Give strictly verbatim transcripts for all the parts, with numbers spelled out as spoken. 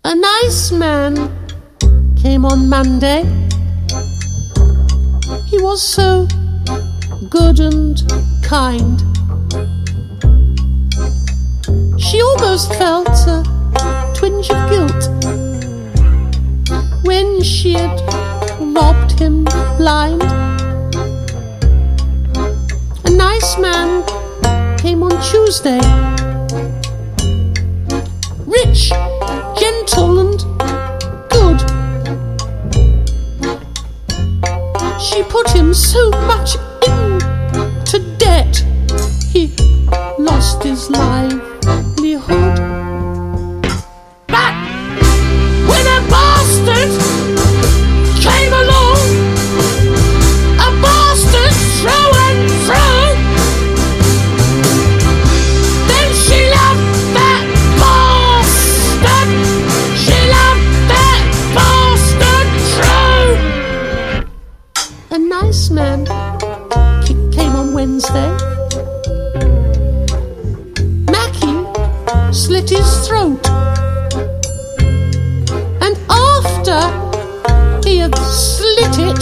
A nice man came on Monday. He was so good and kind. She almost felt a twinge of guilt when she had robbed him blind. A nice man came on Tuesday, rich, gentle and good. She put him so much into debt, he lost his livelihood. But when a bastard came along, a bastard through and through, then she loved that bastard. She loved that bastard true. A nice man came on Wednesday. Mackie slit his throat, and after he had slit it,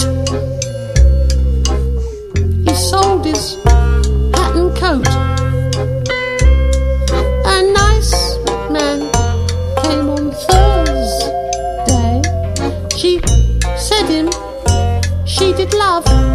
he sold his hat and coat. A nice man came on Thursday. She said him she did love.